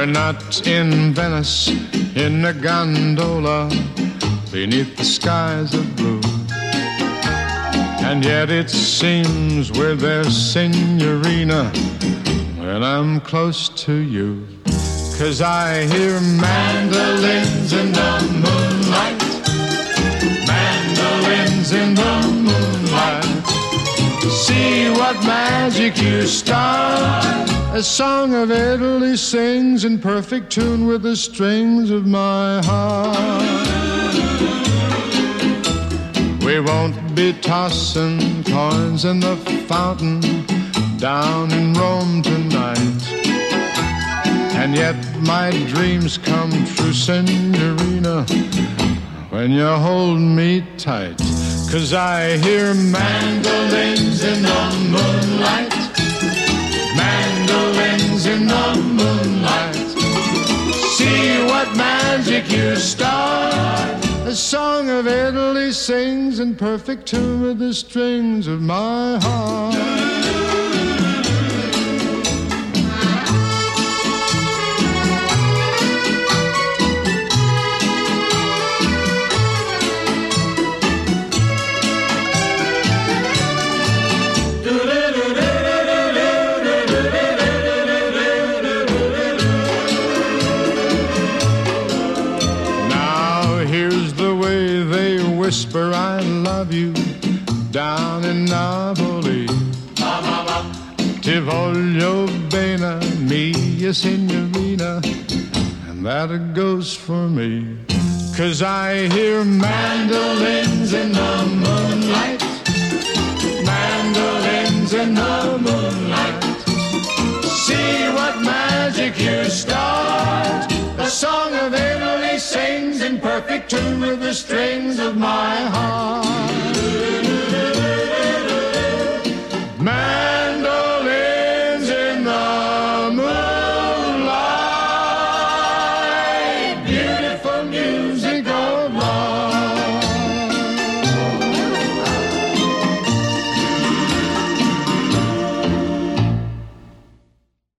We're not in Venice, in a gondola, beneath the skies of blue. And yet it seems we're there, Signorina, when I'm close to you. 'Cause I hear mandolins in the moonlight, mandolins in the moonlight. See what magic you start. A song of Italy sings in perfect tune with the strings of my heart. We won't be tossing coins in the fountain down in Rome tonight. And yet my dreams come true, Signorina, when you hold me tight. 'Cause I hear mandolins in the moonlight, mandolins in the moonlight. See what magic you start. A song of Italy sings in perfect tune with the strings of my heart. Whisper I love you down in Napoli. Ti voglio bene, mia signorina, and that goes for me. 'Cause I hear mandolins in the moonlight, mandolins in the moonlight. See what magic you start. The song of Italy sings in perfect tune with the strings of my heart.